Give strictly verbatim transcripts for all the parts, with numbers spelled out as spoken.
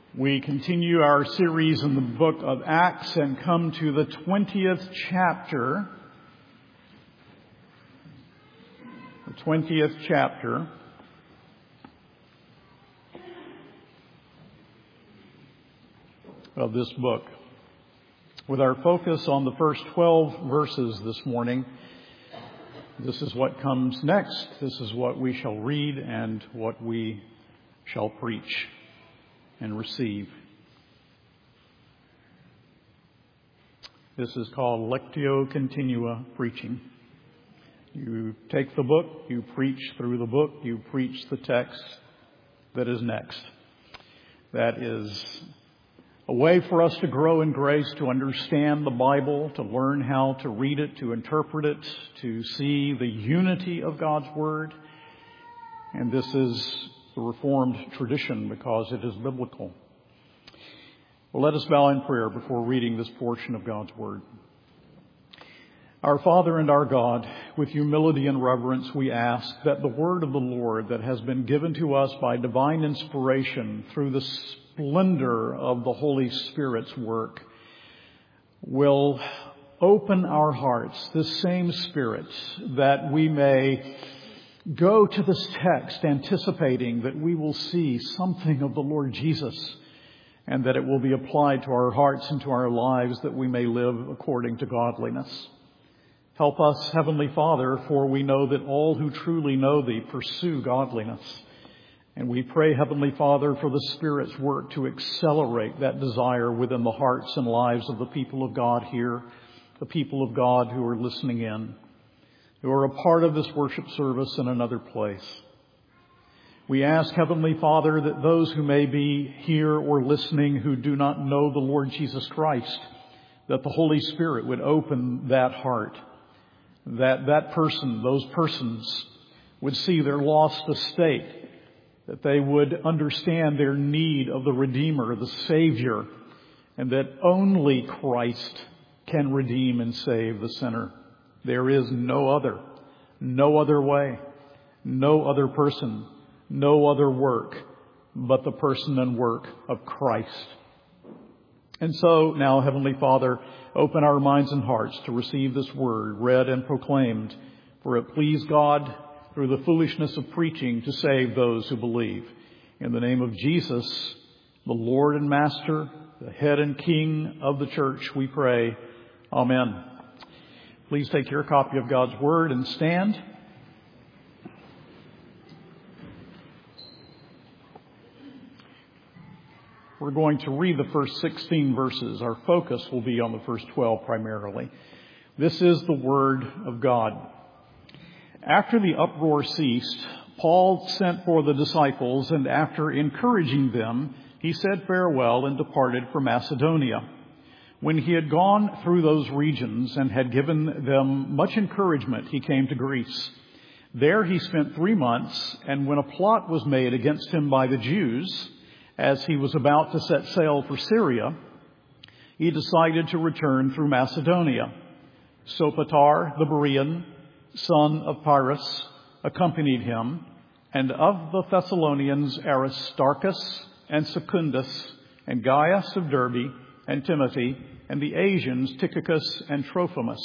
We continue our series in the book of Acts and come to the twentieth chapter. The twentieth chapter. Of this book. With our focus on the first twelve verses this morning, this is what comes next. This is what we shall read and what we shall preach and receive. This is called Lectio Continua preaching. You take the book, you preach through the book, you preach the text that is next. That is a way for us to grow in grace, to understand the Bible, to learn how to read it, to interpret it, to see the unity of God's Word. And this is the Reformed tradition because it is biblical. Well, let us bow in prayer before reading this portion of God's Word. Our Father and our God, with humility and reverence, we ask that the Word of the Lord that has been given to us by divine inspiration through the splendor of the Holy Spirit's work will open our hearts, this same Spirit, that we may go to this text anticipating that we will see something of the Lord Jesus and that it will be applied to our hearts and to our lives that we may live according to godliness. Help us, Heavenly Father, for we know that all who truly know Thee pursue godliness. And we pray, Heavenly Father, for the Spirit's work to accelerate that desire within the hearts and lives of the people of God here, the people of God who are listening in, who are a part of this worship service in another place. We ask, Heavenly Father, that those who may be here or listening who do not know the Lord Jesus Christ, that the Holy Spirit would open that heart, that that person, those persons, would see their lost estate, that they would understand their need of the Redeemer, the Savior, and that only Christ can redeem and save the sinner. There is no other, no other way, no other person, no other work but the person and work of Christ. And so now, Heavenly Father, open our minds and hearts to receive this word read and proclaimed, for it pleased God through the foolishness of preaching to save those who believe. In the name of Jesus, the Lord and Master, the head and King of the church, we pray. Amen. Please take your copy of God's Word and stand. We're going to read the first sixteen verses. Our focus will be on the first twelve primarily. This is the Word of God. After the uproar ceased, Paul sent for the disciples, and after encouraging them, he said farewell and departed for Macedonia. When he had gone through those regions and had given them much encouragement, he came to Greece. There he spent three months, and when a plot was made against him by the Jews, as he was about to set sail for Syria, he decided to return through Macedonia. Sopater, the Berean, son of Pyrrhus, accompanied him, and of the Thessalonians Aristarchus and Secundus, and Gaius of Derbe, and Timothy, and the Asians Tychicus and Trophimus.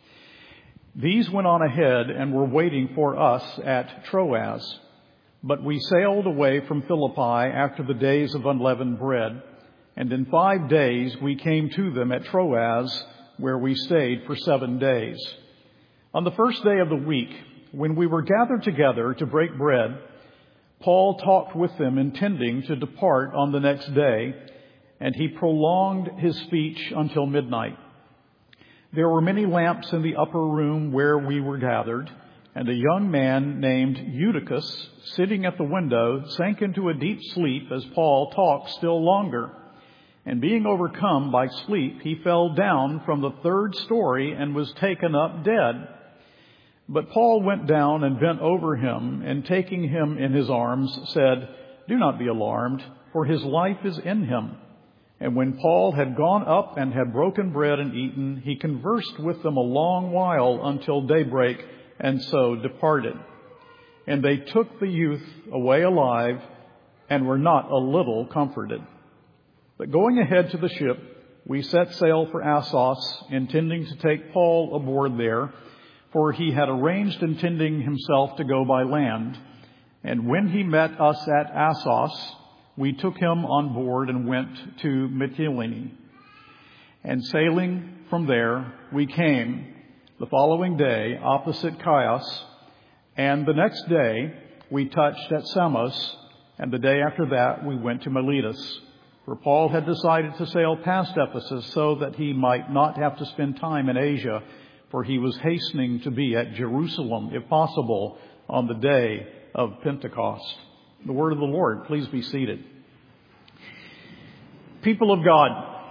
These went on ahead and were waiting for us at Troas. But we sailed away from Philippi after the days of unleavened bread, and in five days we came to them at Troas, where we stayed for seven days. On the first day of the week, when we were gathered together to break bread, Paul talked with them, intending to depart on the next day, and he prolonged his speech until midnight. There were many lamps in the upper room where we were gathered, and a young man named Eutychus, sitting at the window, sank into a deep sleep as Paul talked still longer. And being overcome by sleep, he fell down from the third story and was taken up dead. But Paul went down and bent over him, and taking him in his arms, said, "Do not be alarmed, for his life is in him." And when Paul had gone up and had broken bread and eaten, he conversed with them a long while until daybreak, and so departed. And they took the youth away alive and were not a little comforted. But going ahead to the ship, we set sail for Assos, intending to take Paul aboard there, for he had arranged intending himself to go by land. And when he met us at Assos, we took him on board and went to Mytilene. And sailing from there, we came the following day opposite Chios, and the next day we touched at Samos, and the day after that we went to Miletus. For Paul had decided to sail past Ephesus so that he might not have to spend time in Asia, for he was hastening to be at Jerusalem, if possible, on the day of Pentecost. The word of the Lord. Please be seated. People of God,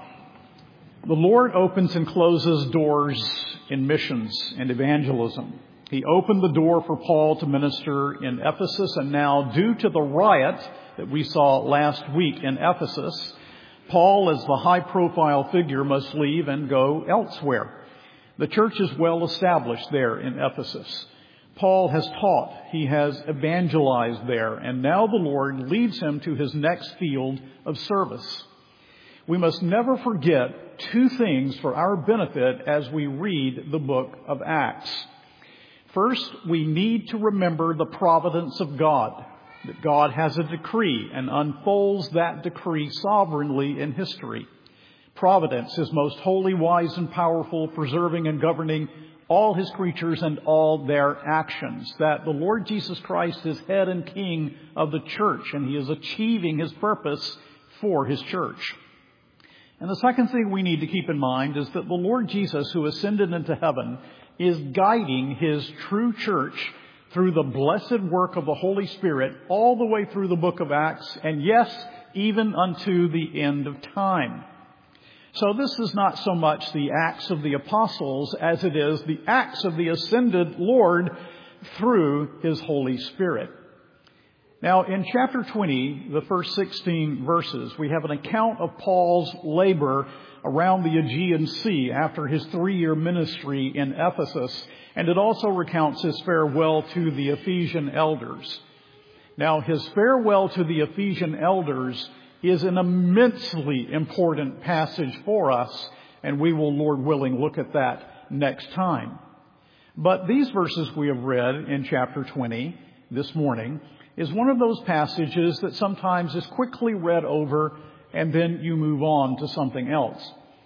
the Lord opens and closes doors in missions and evangelism. He opened the door for Paul to minister in Ephesus, and now, due to the riot that we saw last week in Ephesus, Paul, as the high-profile figure, must leave and go elsewhere. The church is well established there in Ephesus. Paul has taught, he has evangelized there, and now the Lord leads him to his next field of service. We must never forget two things for our benefit as we read the book of Acts. First, we need to remember the providence of God, that God has a decree and unfolds that decree sovereignly in history. Providence is most holy, wise, and powerful, preserving and governing all his creatures and all their actions. That the Lord Jesus Christ is head and king of the church, and he is achieving his purpose for his church. And the second thing we need to keep in mind is that the Lord Jesus, who ascended into heaven, is guiding his true church through the blessed work of the Holy Spirit all the way through the book of Acts, and yes, even unto the end of time. So this is not so much the Acts of the Apostles as it is the Acts of the ascended Lord through his Holy Spirit. Now, in chapter twenty, the first sixteen verses, we have an account of Paul's labor around the Aegean Sea after his three-year ministry in Ephesus, and it also recounts his farewell to the Ephesian elders. Now, his farewell to the Ephesian elders is an immensely important passage for us, and we will, Lord willing, look at that next time. But these verses we have read in chapter twenty this morning is one of those passages that sometimes is quickly read over and then you move on to something else.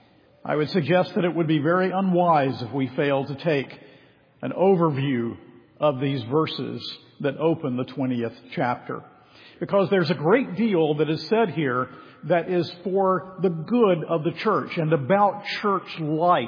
I would suggest that it would be very unwise if we fail to take an overview of these verses that open the twentieth chapter. Because there's a great deal that is said here that is for the good of the church and about church life.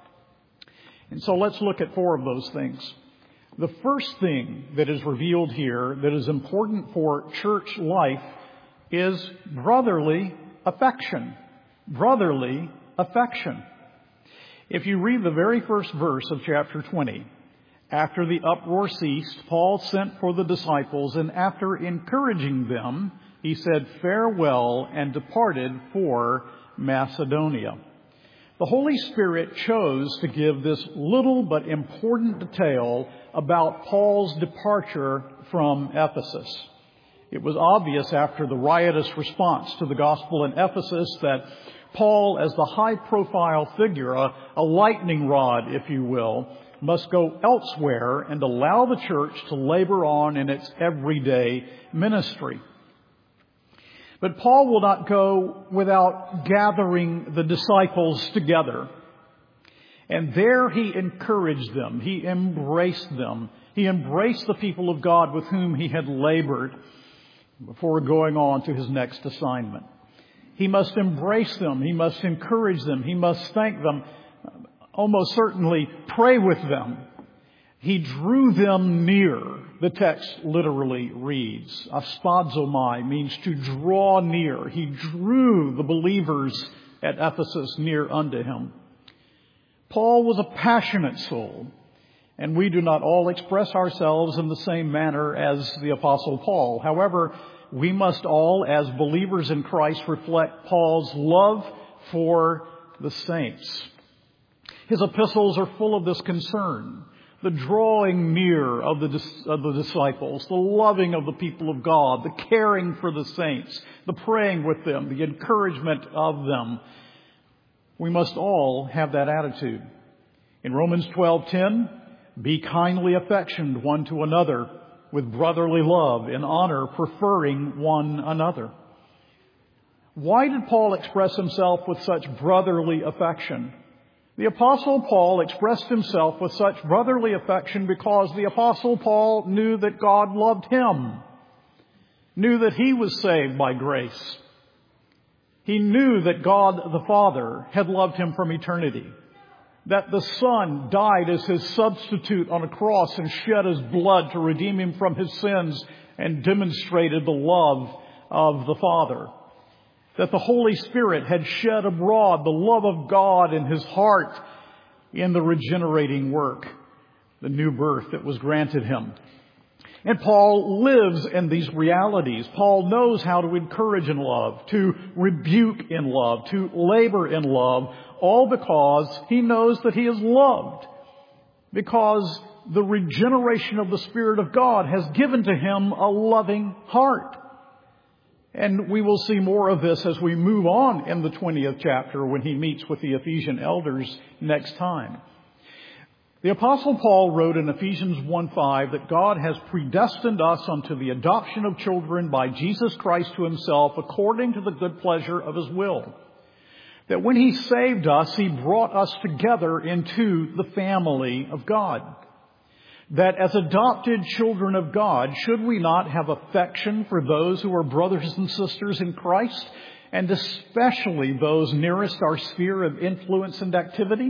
And so let's look at four of those things. The first thing that is revealed here that is important for church life is brotherly affection. Brotherly affection. If you read the very first verse of chapter twenty, after the uproar ceased, Paul sent for the disciples, and after encouraging them, he said farewell and departed for Macedonia. The Holy Spirit chose to give this little but important detail about Paul's departure from Ephesus. It was obvious after the riotous response to the gospel in Ephesus that Paul, as the high-profile figure, a, a lightning rod, if you will, must go elsewhere and allow the church to labor on in its everyday ministry. But Paul will not go without gathering the disciples together. And there he encouraged them. He embraced them. He embraced the people of God with whom he had labored before going on to his next assignment. He must embrace them. He must encourage them. He must thank them. Almost certainly pray with them. He drew them near. The text literally reads, aspazomai means to draw near. He drew the believers at Ephesus near unto him. Paul was a passionate soul, and we do not all express ourselves in the same manner as the Apostle Paul. However, we must all, as believers in Christ, reflect Paul's love for the saints. His epistles are full of this concern. the drawing near of the, of the disciples, the loving of the people of God, the caring for the saints, the praying with them, the encouragement of them. We must all have that attitude. In Romans twelve ten, be kindly affectioned one to another with brotherly love, in honor, preferring one another. Why did Paul express himself with such brotherly affection? The Apostle Paul expressed himself with such brotherly affection because the Apostle Paul knew that God loved him, knew that he was saved by grace. He knew that God the Father had loved him from eternity, that the Son died as his substitute on a cross and shed his blood to redeem him from his sins and demonstrated the love of the Father, that the Holy Spirit had shed abroad the love of God in his heart in the regenerating work, the new birth that was granted him. And Paul lives in these realities. Paul knows how to encourage in love, to rebuke in love, to labor in love, all because he knows that he is loved, because the regeneration of the Spirit of God has given to him a loving heart. And we will see more of this as we move on in the twentieth chapter when he meets with the Ephesian elders next time. The Apostle Paul wrote in Ephesians one five that God has predestined us unto the adoption of children by Jesus Christ to himself according to the good pleasure of his will. That when he saved us, he brought us together into the family of God. That as adopted children of God, should we not have affection for those who are brothers and sisters in Christ, and especially those nearest our sphere of influence and activity?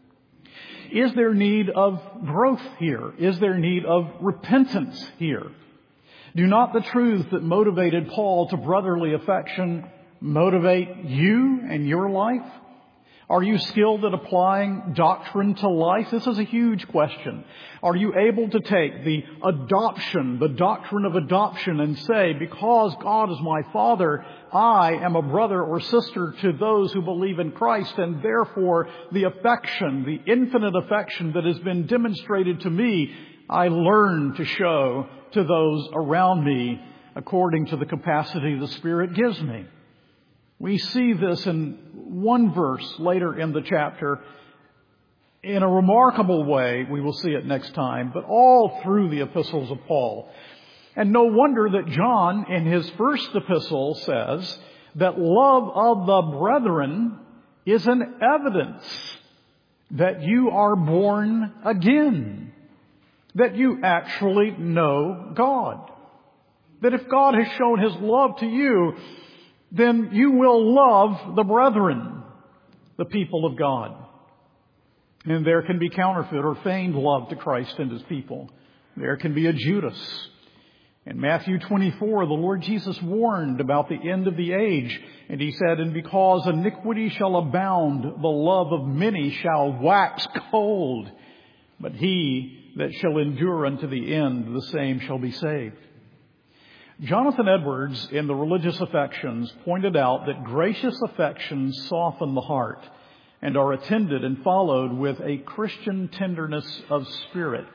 Is there need of growth here? Is there need of repentance here? Do not the truths that motivated Paul to brotherly affection motivate you and your life? Are you skilled at applying doctrine to life? This is a huge question. Are you able to take the adoption, the doctrine of adoption, and say, because God is my Father, I am a brother or sister to those who believe in Christ, and therefore the affection, the infinite affection that has been demonstrated to me, I learn to show to those around me according to the capacity the Spirit gives me. We see this in one verse later in the chapter in a remarkable way. We will see it next time, but all through the epistles of Paul. And no wonder that John in his first epistle says that love of the brethren is an evidence that you are born again, that you actually know God. That if God has shown his love to you, then you will love the brethren, the people of God. And there can be counterfeit or feigned love to Christ and his people. There can be a Judas. In Matthew twenty-four, the Lord Jesus warned about the end of the age. And he said, and because iniquity shall abound, the love of many shall wax cold. But he that shall endure unto the end, the same shall be saved. Jonathan Edwards, in The Religious Affections, pointed out that gracious affections soften the heart and are attended and followed with a Christian tenderness of spirit.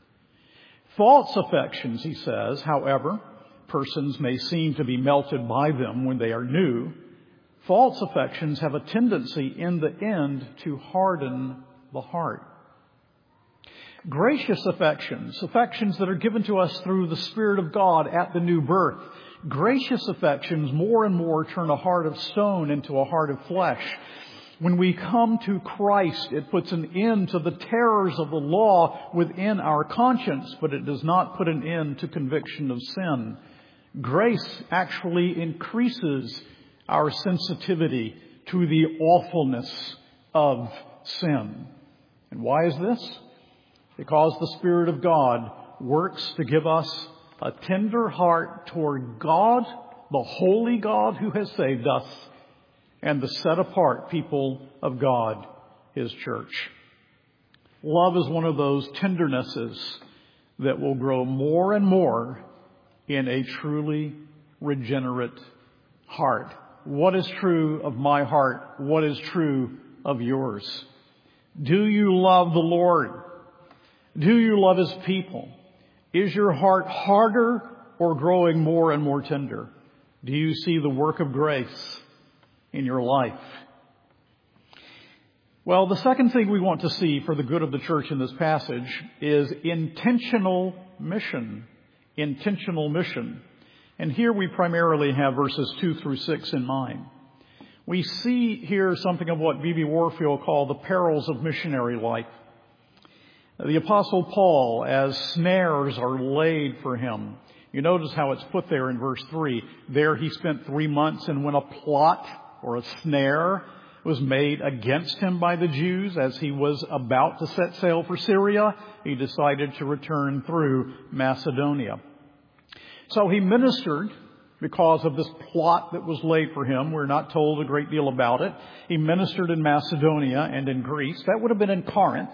False affections, he says, however, persons may seem to be melted by them when they are new. False affections have a tendency in the end to harden the heart. Gracious affections, affections that are given to us through the Spirit of God at the new birth. Gracious affections more and more turn a heart of stone into a heart of flesh. When we come to Christ, it puts an end to the terrors of the law within our conscience, but it does not put an end to conviction of sin. Grace actually increases our sensitivity to the awfulness of sin. And why is this? Because the Spirit of God works to give us a tender heart toward God, the holy God who has saved us, and the set-apart people of God, his church. Love is one of those tendernesses that will grow more and more in a truly regenerate heart. What is true of my heart? What is true of yours? Do you love the Lord? Do you love His people? Is your heart harder or growing more and more tender? Do you see the work of grace in your life? Well, the second thing we want to see for the good of the church in this passage is intentional mission. Intentional mission. And here we primarily have verses two through six in mind. We see here something of what B B Warfield called the perils of missionary life. The Apostle Paul, as snares are laid for him. You notice how it's put there in verse three. There he spent three months, and when a plot or a snare was made against him by the Jews as he was about to set sail for Syria, he decided to return through Macedonia. So he ministered because of this plot that was laid for him. We're not told a great deal about it. He ministered in Macedonia and in Greece. That would have been in Corinth.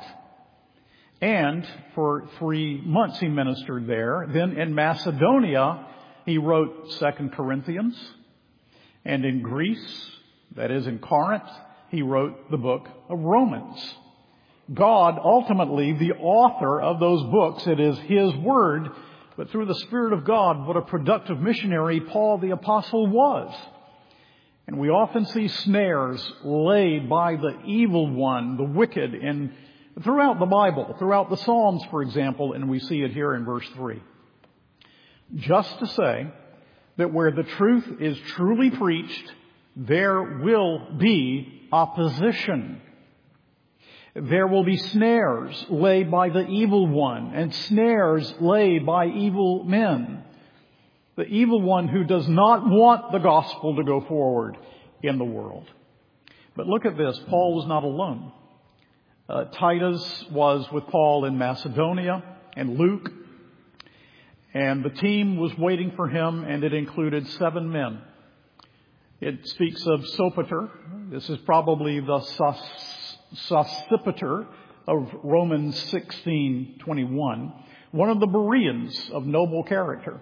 And for three months he ministered there. Then in Macedonia, he wrote Second Corinthians. And in Greece, that is in Corinth, he wrote the book of Romans. God, ultimately, the author of those books, it is His Word, but through the Spirit of God, what a productive missionary Paul the Apostle was. And we often see snares laid by the evil one, the wicked, in throughout the Bible, throughout the Psalms, for example, and we see it here in verse three. Just to say that where the truth is truly preached, there will be opposition. There will be snares laid by the evil one and snares laid by evil men. The evil one who does not want the gospel to go forward in the world. But look at this. Paul was not alone. Uh, Titus was with Paul in Macedonia, and Luke. And the team was waiting for him, and it included seven men. It speaks of Sopater. This is probably the Sosipater of Romans sixteen twenty-one, one of the Bereans of noble character.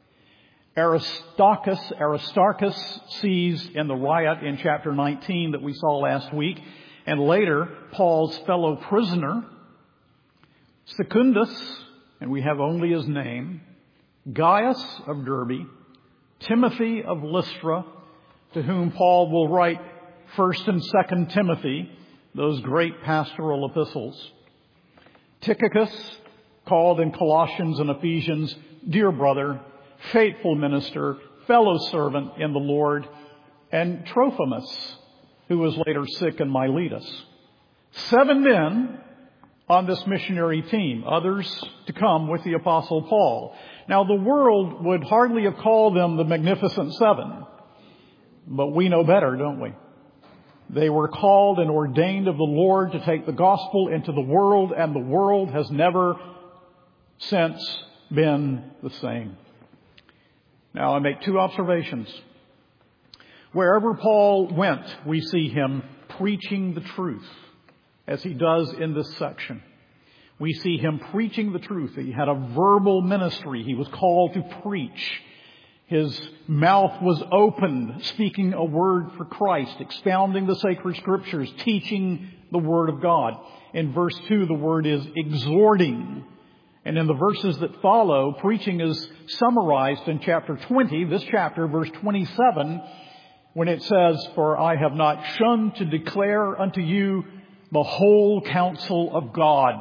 Aristarchus, Aristarchus seized in the riot in chapter nineteen that we saw last week, and later Paul's fellow prisoner, Secundus, and we have only his name, Gaius of Derbe, Timothy of Lystra, to whom Paul will write First and Second Timothy, those great pastoral epistles. Tychicus, called in Colossians and Ephesians, dear brother, faithful minister, fellow servant in the Lord, and Trophimus, who was later sick in Miletus. Seven men on this missionary team, others to come with the Apostle Paul. Now, the world would hardly have called them the Magnificent Seven, but we know better, don't we? They were called and ordained of the Lord to take the gospel into the world, and the world has never since been the same. Now, I make two observations. Wherever Paul went, we see him preaching the truth, as he does in this section. We see him preaching the truth. He had a verbal ministry. He was called to preach. His mouth was opened, speaking a word for Christ, expounding the sacred scriptures, teaching the word of God. In verse two, the word is exhorting. And in the verses that follow, preaching is summarized in chapter twenty, this chapter, verse twenty-seven, when it says, "For I have not shunned to declare unto you the whole counsel of God."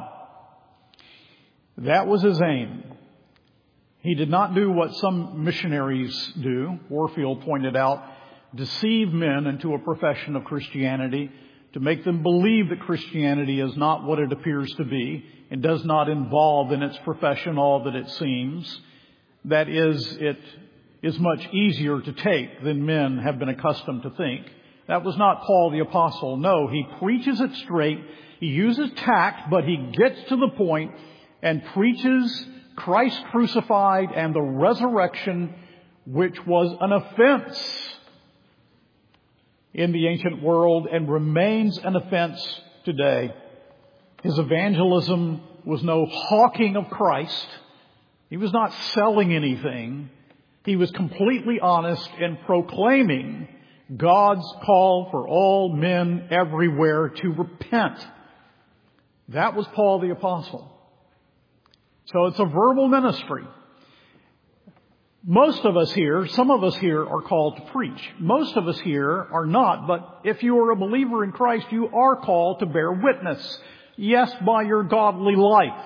That was his aim. He did not do what some missionaries do, Warfield pointed out, deceive men into a profession of Christianity, to make them believe that Christianity is not what it appears to be and does not involve in its profession all that it seems. That is, it is much easier to take than men have been accustomed to think. That was not Paul the Apostle. No, he preaches it straight. He uses tact, but he gets to the point and preaches Christ crucified and the resurrection, which was an offense in the ancient world and remains an offense today. His evangelism was no hawking of Christ. He was not selling anything. He was completely honest in proclaiming God's call for all men everywhere to repent. That was Paul the Apostle. So it's a verbal ministry. Most of us here, some of us here are called to preach. Most of us here are not, but if you are a believer in Christ, you are called to bear witness. Yes, by your godly life.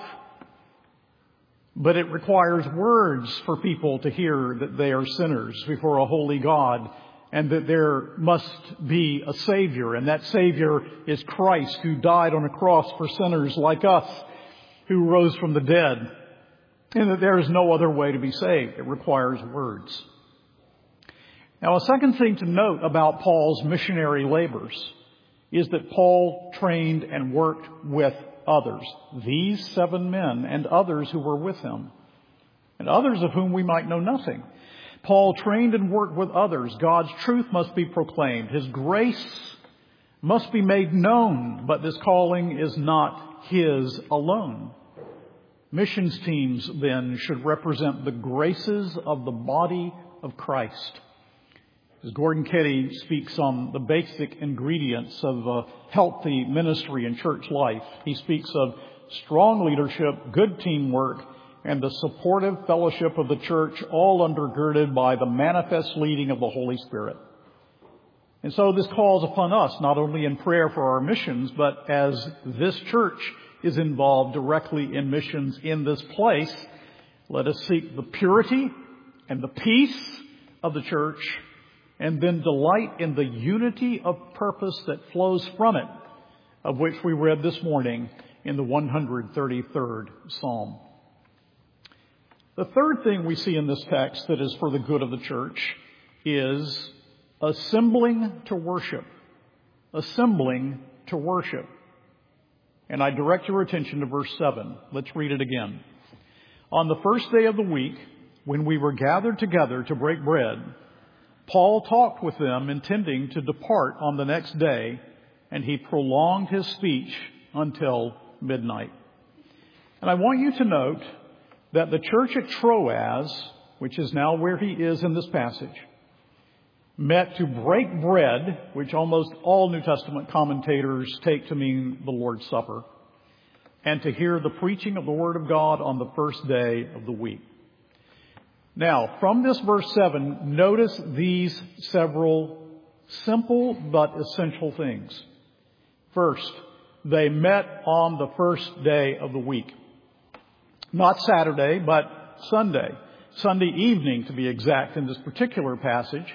But it requires words for people to hear that they are sinners before a holy God and that there must be a Savior. And that Savior is Christ, who died on a cross for sinners like us, who rose from the dead. And that there is no other way to be saved. It requires words. Now, a second thing to note about Paul's missionary labors is that Paul trained and worked with others. These seven men and others who were with him, and others of whom we might know nothing. Paul trained and worked with others. God's truth must be proclaimed. His grace must be made known, but this calling is not his alone. Missions teams, then, should represent the graces of the body of Christ. As Gordon Ketty speaks on the basic ingredients of a healthy ministry and church life, he speaks of strong leadership, good teamwork, and the supportive fellowship of the church, all undergirded by the manifest leading of the Holy Spirit. And so this calls upon us, not only in prayer for our missions, but as this church is involved directly in missions in this place, let us seek the purity and the peace of the church, and then delight in the unity of purpose that flows from it, of which we read this morning in the one hundred thirty-third Psalm. The third thing we see in this text that is for the good of the church is assembling to worship. Assembling to worship. And I direct your attention to verse seven. Let's read it again. On the first day of the week, when we were gathered together to break bread, Paul talked with them, intending to depart on the next day, and he prolonged his speech until midnight. And I want you to note that the church at Troas, which is now where he is in this passage, met to break bread, which almost all New Testament commentators take to mean the Lord's Supper, and to hear the preaching of the Word of God on the first day of the week. Now, from this verse seven, notice these several simple but essential things. First, they met on the first day of the week. Not Saturday, but Sunday. Sunday evening, to be exact, in this particular passage,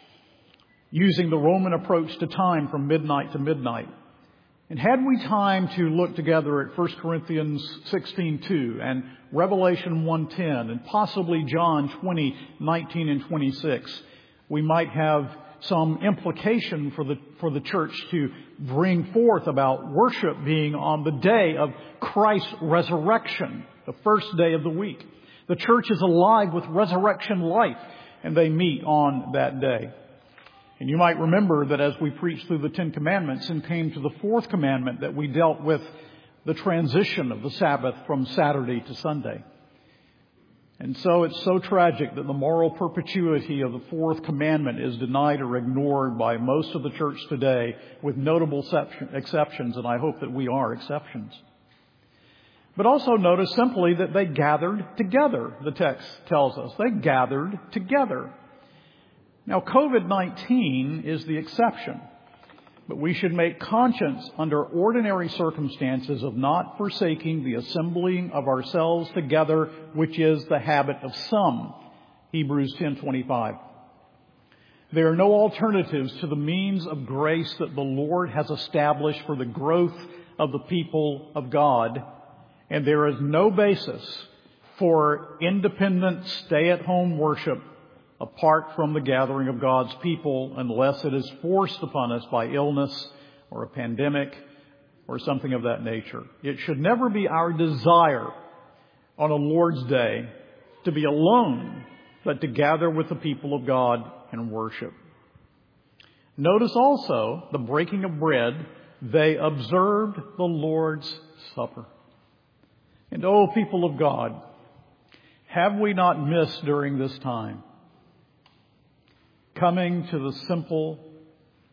using the Roman approach to time from midnight to midnight. And had we time to look together at First Corinthians sixteen two and Revelation one ten and possibly John twenty nineteen and twenty-six, we might have some implication for the for the church to bring forth about worship being on the day of Christ's resurrection, the first day of the week. The church is alive with resurrection life, and they meet on that day. And you might remember that as we preached through the Ten Commandments and came to the fourth commandment, that we dealt with the transition of the Sabbath from Saturday to Sunday. And so it's so tragic that the moral perpetuity of the fourth commandment is denied or ignored by most of the church today, with notable exceptions, and I hope that we are exceptions. But also notice simply that they gathered together, the text tells us. They gathered together. Now, covid nineteen is the exception, but we should make conscience under ordinary circumstances of not forsaking the assembling of ourselves together, which is the habit of some. Hebrews ten twenty-five. There are no alternatives to the means of grace that the Lord has established for the growth of the people of God, and there is no basis for independent stay-at-home worship apart from the gathering of God's people, unless it is forced upon us by illness or a pandemic or something of that nature. It should never be our desire on a Lord's Day to be alone, but to gather with the people of God and worship. Notice also the breaking of bread. They observed the Lord's Supper. And, oh, people of God, have we not missed during this time coming to the simple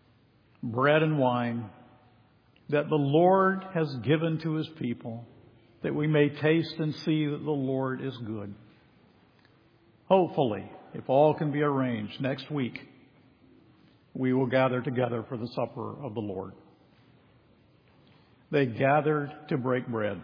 bread and wine that the Lord has given to His people, that we may taste and see that the Lord is good. Hopefully, if all can be arranged, next week we will gather together for the supper of the Lord. They gathered to break bread.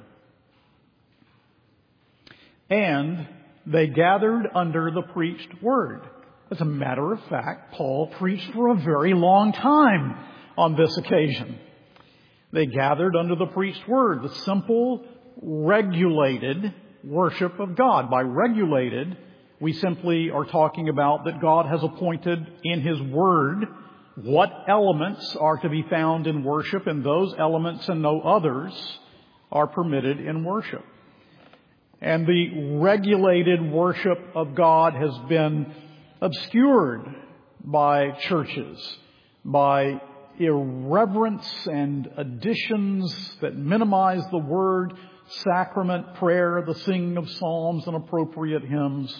And they gathered under the preached word. As a matter of fact, Paul preached for a very long time on this occasion. They gathered under the preached word, the simple, regulated worship of God. By regulated, we simply are talking about that God has appointed in His Word what elements are to be found in worship, and those elements and no others are permitted in worship. And the regulated worship of God has been obscured by churches, by irreverence and additions that minimize the word, sacrament, prayer, the singing of psalms and appropriate hymns.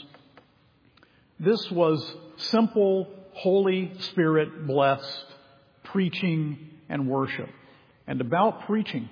This was simple, Holy Spirit blessed preaching and worship. And about preaching,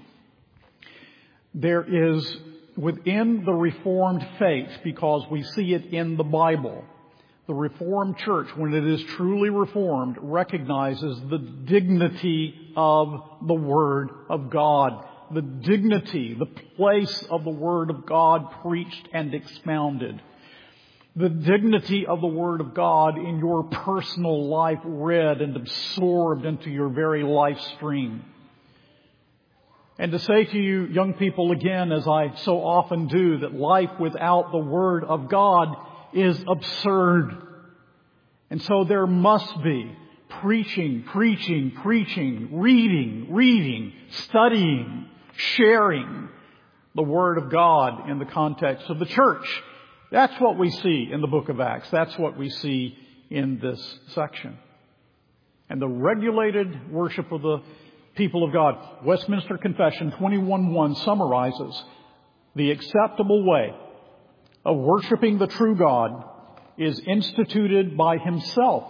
there is within the Reformed faith, because we see it in the Bible, the Reformed Church, when it is truly Reformed, recognizes the dignity of the Word of God, the dignity, the place of the Word of God preached and expounded, the dignity of the Word of God in your personal life read and absorbed into your very life stream. And to say to you, young people, again, as I so often do, that life without the Word of God is absurd. And so there must be preaching, preaching, preaching, reading, reading, studying, sharing the Word of God in the context of the church. That's what we see in the book of Acts. That's what we see in this section. And the regulated worship of the people of God. Westminster Confession twenty-one one summarizes the acceptable way of worshiping the true God is instituted by Himself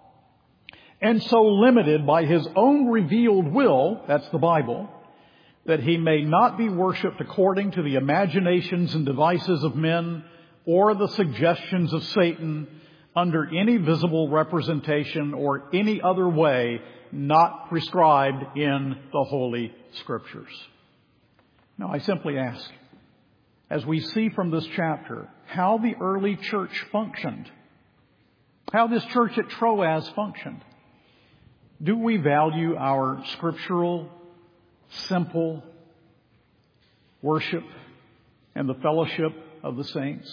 and so limited by His own revealed will, that's the Bible, that He may not be worshipped according to the imaginations and devices of men or the suggestions of Satan under any visible representation or any other way not prescribed in the Holy Scriptures. Now, I simply ask, as we see from this chapter, how the early church functioned, how this church at Troas functioned. Do we value our scriptural, simple worship and the fellowship of the saints?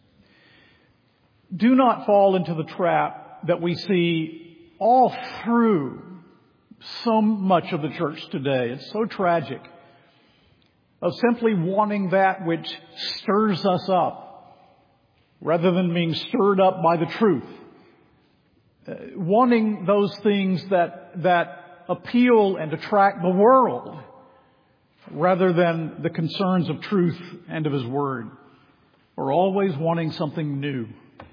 Do not fall into the trap that we see all through so much of the church today. It's so tragic, of simply wanting that which stirs us up rather than being stirred up by the truth. Uh, wanting those things that that appeal and attract the world rather than the concerns of truth and of His Word. We're always wanting something new.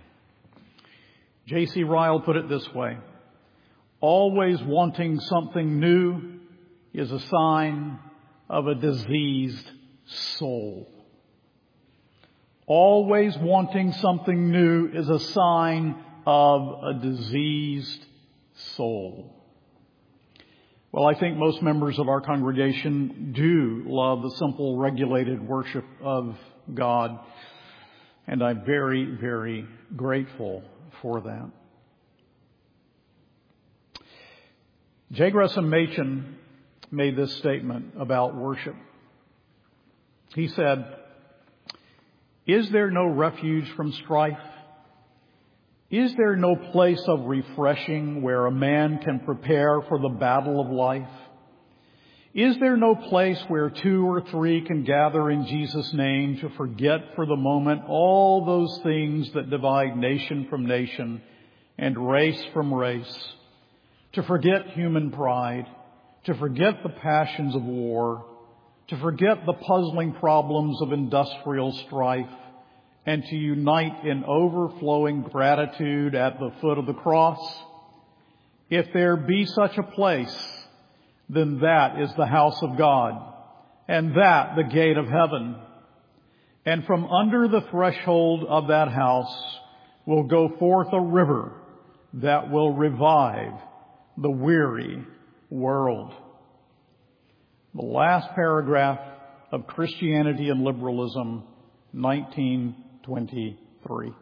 J C Ryle put it this way: always wanting something new is a sign of a diseased soul. Always wanting something new is a sign of a diseased soul. Well, I think most members of our congregation do love the simple, regulated worship of God, and I'm very, very grateful for that. J. Gresham Machen made this statement about worship. He said, "Is there no refuge from strife? Is there no place of refreshing where a man can prepare for the battle of life? Is there no place where two or three can gather in Jesus' name to forget for the moment all those things that divide nation from nation and race from race, to forget human pride, to forget the passions of war, to forget the puzzling problems of industrial strife, and to unite in overflowing gratitude at the foot of the cross? If there be such a place, then that is the house of God, and that the gate of heaven, And from under the threshold of that house will go forth a river that will revive the weary world. The last paragraph of Christianity and Liberalism, nineteen twenty-three.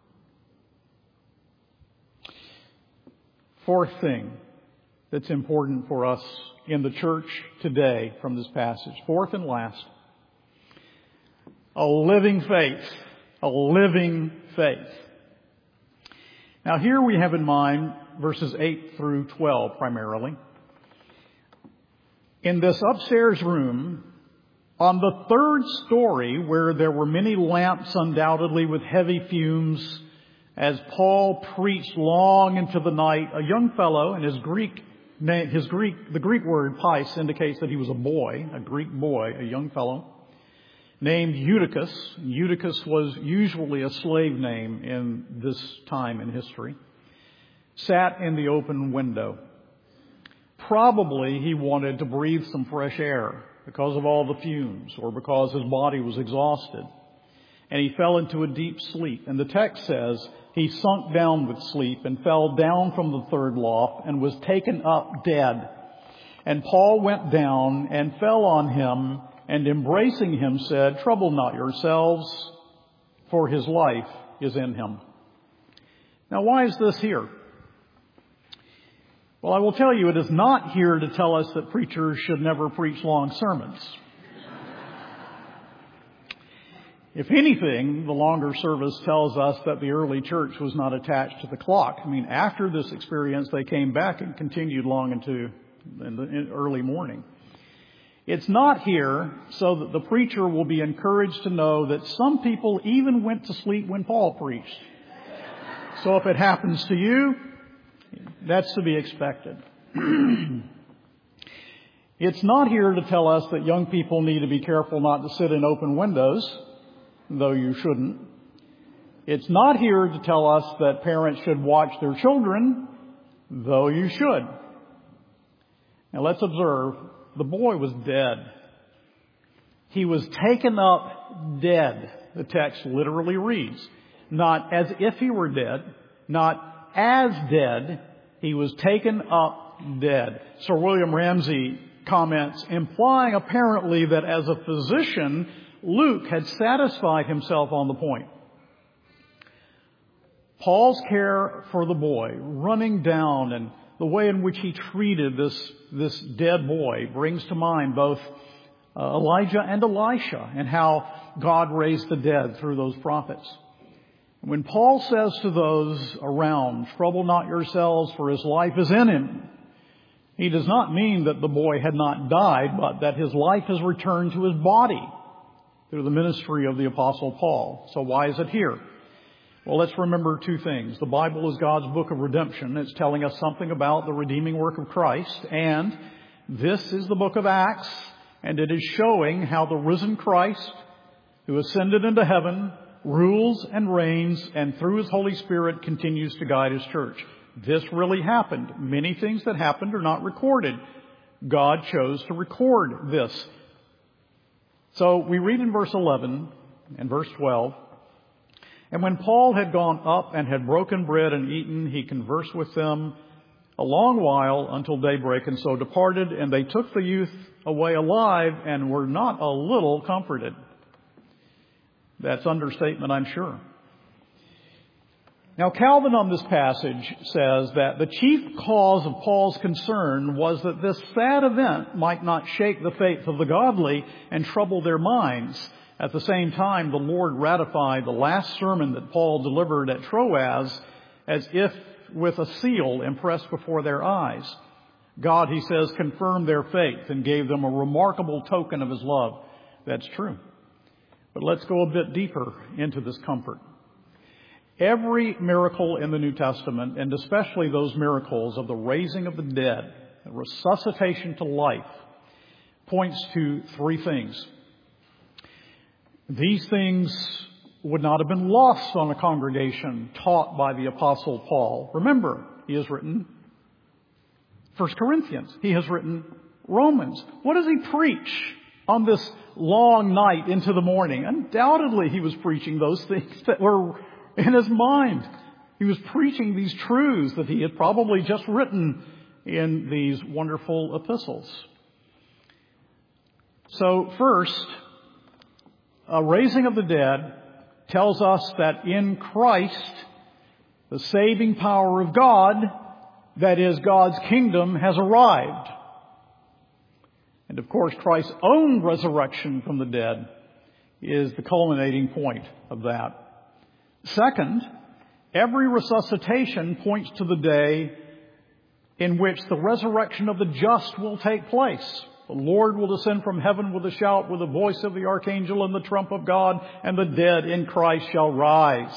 Fourth thing that's important for us in the church today from this passage. Fourth and last. A living faith. A living faith. Now here we have in mind verses eight through twelve primarily. In this upstairs room, on the third story, where there were many lamps undoubtedly with heavy fumes, as Paul preached long into the night, a young fellow, and his Greek, his Greek, the Greek word pais indicates that he was a boy, a Greek boy, a young fellow, named Eutychus. Eutychus was usually a slave name in this time in history. Sat in the open window. Probably he wanted to breathe some fresh air because of all the fumes or because his body was exhausted. And he fell into a deep sleep. And the text says he sunk down with sleep and fell down from the third loft and was taken up dead. And Paul went down and fell on him and embracing him said, "Trouble not yourselves, for his life is in him." Now why is this here? Well, I will tell you, it is not here to tell us that preachers should never preach long sermons. If anything, the longer service tells us that the early church was not attached to the clock. I mean, after this experience, they came back and continued long into in the early morning. It's not here so that the preacher will be encouraged to know that some people even went to sleep when Paul preached. So if it happens to you, that's to be expected. It's not here to tell us that young people need to be careful not to sit in open windows, though you shouldn't. It's not here to tell us that parents should watch their children, though you should. Now let's observe, the boy was dead. He was taken up dead, the text literally reads. Not as if he were dead, not as dead, he was taken up dead. Sir William Ramsay comments, implying apparently that as a physician, Luke had satisfied himself on the point. Paul's care for the boy, running down, and the way in which he treated this, this dead boy brings to mind both uh, Elijah and Elisha and how God raised the dead through those prophets. When Paul says to those around, "Trouble not yourselves, for his life is in him," he does not mean that the boy had not died, but that his life has returned to his body through the ministry of the Apostle Paul. So why is it here? Well, let's remember two things. The Bible is God's book of redemption. It's telling us something about the redeeming work of Christ. And this is the book of Acts, and it is showing how the risen Christ, who ascended into heaven, rules and reigns, and through his Holy Spirit continues to guide his church. This really happened. Many things that happened are not recorded. God chose to record this. So we read in verse eleven and verse twelve, "And when Paul had gone up and had broken bread and eaten, he conversed with them a long while until daybreak, and so departed, and they took the youth away alive and were not a little comforted." That's understatement, I'm sure. Now, Calvin on this passage says that the chief cause of Paul's concern was that this sad event might not shake the faith of the godly and trouble their minds. At the same time, the Lord ratified the last sermon that Paul delivered at Troas as if with a seal impressed before their eyes. God, he says, confirmed their faith and gave them a remarkable token of his love. That's true. But let's go a bit deeper into this comfort. Every miracle in the New Testament, and especially those miracles of the raising of the dead, the resuscitation to life, points to three things. These things would not have been lost on a congregation taught by the Apostle Paul. Remember, he has written First Corinthians. He has written Romans. What does he preach on this long night into the morning. Undoubtedly, he was preaching those things that were in his mind. He was preaching these truths that he had probably just written in these wonderful epistles. So first, a raising of the dead tells us that in Christ, the saving power of God, that is, God's kingdom, has arrived. And of course, Christ's own resurrection from the dead is the culminating point of that. Second, every resuscitation points to the day in which the resurrection of the just will take place. The Lord will descend from heaven with a shout, with the voice of the archangel and the trump of God, and the dead in Christ shall rise.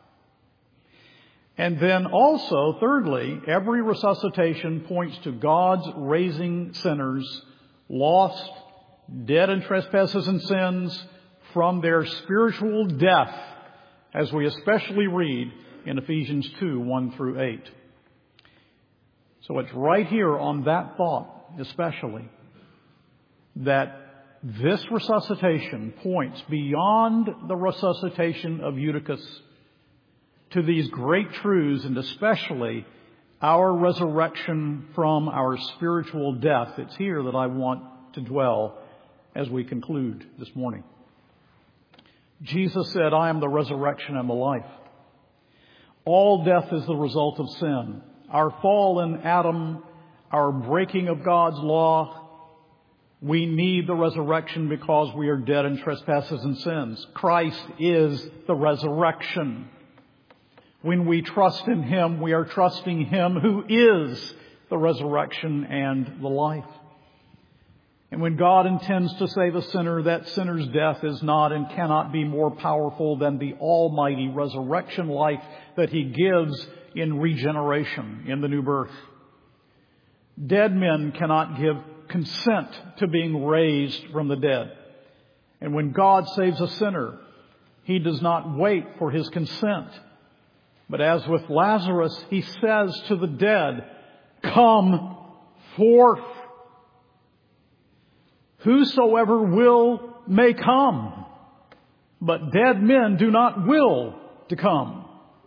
And then also, thirdly, every resuscitation points to God's raising sinners, lost, dead in trespasses and sins, from their spiritual death, as we especially read in Ephesians two, one through eight. So it's right here on that thought, especially, that this resuscitation points beyond the resuscitation of Eutychus to these great truths, and especially our resurrection from our spiritual death. It's here that I want to dwell as we conclude this morning. Jesus said, I am the resurrection and the life. All death is the result of sin. Our fall in Adam, our breaking of God's law, we need the resurrection because we are dead in trespasses and sins. Christ is the resurrection. When we trust in Him, we are trusting Him who is the resurrection and the life. And when God intends to save a sinner, that sinner's death is not and cannot be more powerful than the almighty resurrection life that He gives in regeneration, in the new birth. Dead men cannot give consent to being raised from the dead. And when God saves a sinner, He does not wait for his consent. But as with Lazarus, He says to the dead, come forth. Whosoever will may come, but dead men do not will to come.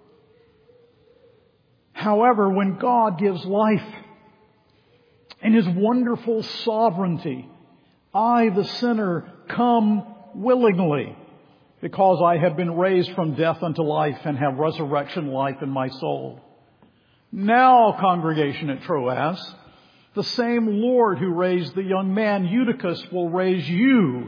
However, when God gives life in His wonderful sovereignty, I, the sinner, come willingly, because I have been raised from death unto life and have resurrection life in my soul. Now, congregation at Troas, the same Lord who raised the young man Eutychus will raise you,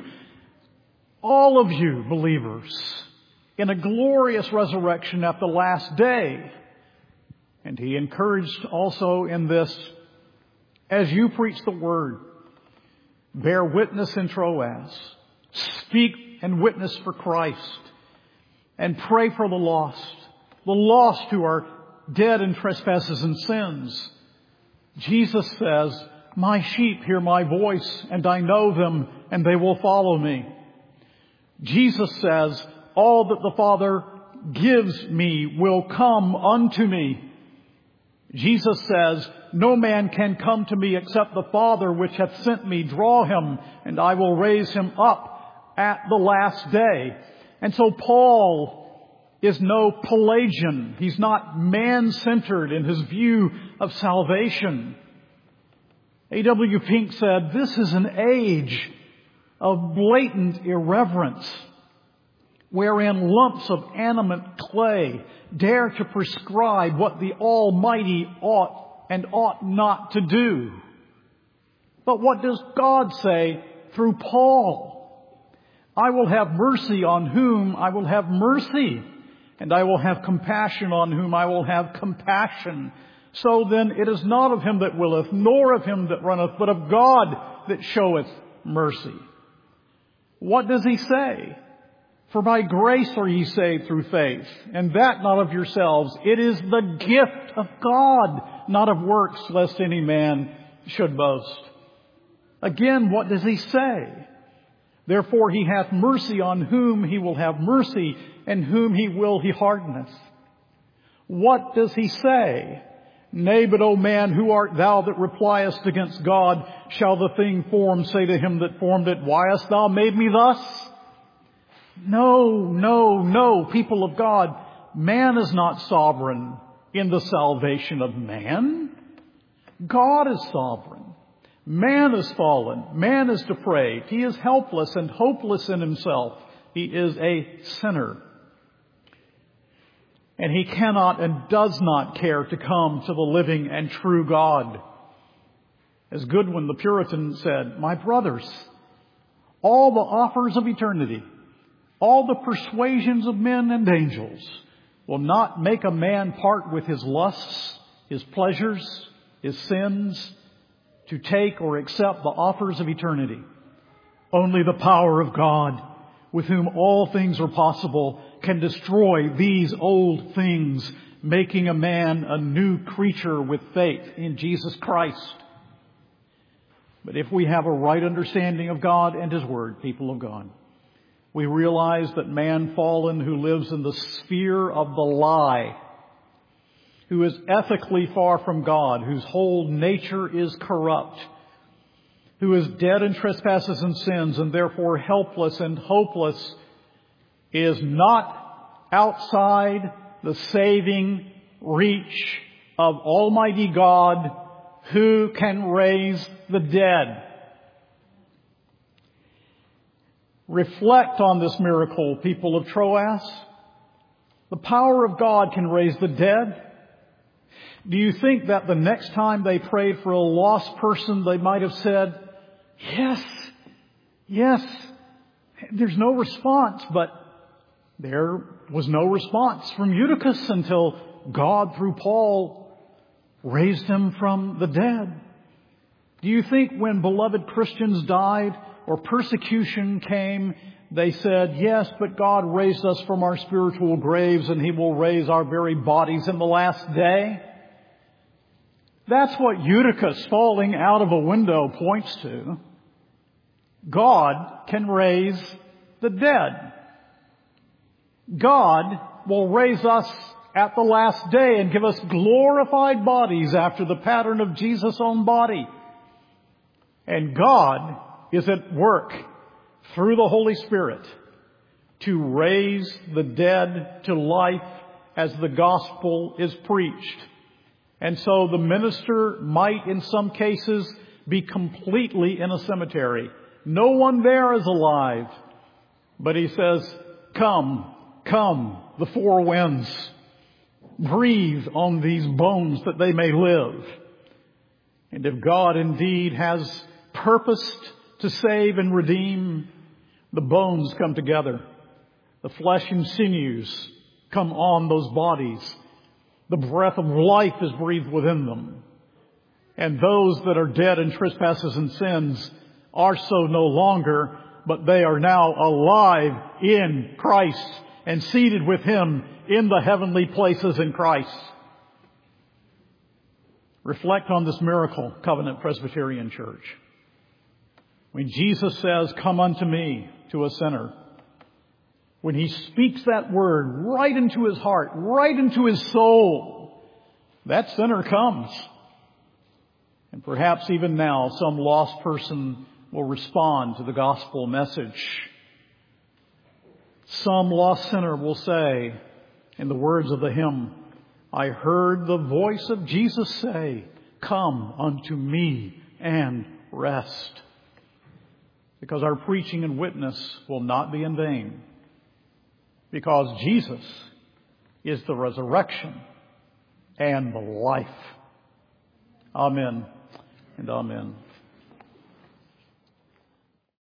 all of you believers, in a glorious resurrection at the last day. And He encouraged also in this, as you preach the word, bear witness in Troas, speak and witness for Christ, and pray for the lost, the lost who are dead in trespasses and sins. Jesus says, my sheep hear my voice, and I know them, and they will follow me. Jesus says, all that the Father gives me will come unto me. Jesus says, no man can come to me except the Father which hath sent me draw him, and I will raise him up at the last day. And so Paul is no Pelagian. He's not man-centered in his view of salvation. A W Pink said, this is an age of blatant irreverence, wherein lumps of animate clay dare to prescribe what the Almighty ought and ought not to do. But what does God say through Paul? I will have mercy on whom I will have mercy, and I will have compassion on whom I will have compassion. So then it is not of him that willeth, nor of him that runneth, but of God that showeth mercy. What does he say? For by grace are ye saved through faith, and that not of yourselves. It is the gift of God, not of works, lest any man should boast. Again, what does he say? Therefore he hath mercy on whom he will have mercy, and whom he will he hardeneth. What does he say? Nay, but, O man, who art thou that repliest against God? Shall the thing formed say to him that formed it, Why hast thou made me thus? No, no, no, people of God. Man is not sovereign in the salvation of man. God is sovereign. Man is fallen. Man is depraved. He is helpless and hopeless in himself. He is a sinner. And he cannot and does not care to come to the living and true God. As Goodwin the Puritan said, My brothers, all the offers of eternity, all the persuasions of men and angels will not make a man part with his lusts, his pleasures, his sins, to take or accept the offers of eternity. Only the power of God, with whom all things are possible, can destroy these old things, making a man a new creature with faith in Jesus Christ. But if we have a right understanding of God and His Word, people of God, we realize that man fallen who lives in the sphere of the lie, who is ethically far from God, whose whole nature is corrupt, who is dead in trespasses and sins and therefore helpless and hopeless, is not outside the saving reach of Almighty God, who can raise the dead. Reflect on this miracle, people of Troas. The power of God can raise the dead. Do you think that the next time they prayed for a lost person, they might have said, Yes, yes, there's no response, but there was no response from Eutychus until God, through Paul, raised him from the dead. Do you think when beloved Christians died or persecution came, they said, Yes, but God raised us from our spiritual graves and He will raise our very bodies in the last day? That's what Eutychus falling out of a window points to. God can raise the dead. God will raise us at the last day and give us glorified bodies after the pattern of Jesus' own body. And God is at work through the Holy Spirit to raise the dead to life as the gospel is preached. And so the minister might, in some cases, be completely in a cemetery. No one there is alive. But he says, Come, come, the four winds. Breathe on these bones that they may live. And if God indeed has purposed to save and redeem, the bones come together. The flesh and sinews come on those bodies. The breath of life is breathed within them. And those that are dead in trespasses and sins are so no longer, but they are now alive in Christ and seated with Him in the heavenly places in Christ. Reflect on this miracle, Covenant Presbyterian Church. When Jesus says, Come unto me, to a sinner, when He speaks that word right into his heart, right into his soul, that sinner comes. And perhaps even now, some lost person will respond to the gospel message. Some lost sinner will say, in the words of the hymn, I heard the voice of Jesus say, Come unto me and rest. Because our preaching and witness will not be in vain. Because Jesus is the resurrection and the life. Amen and amen.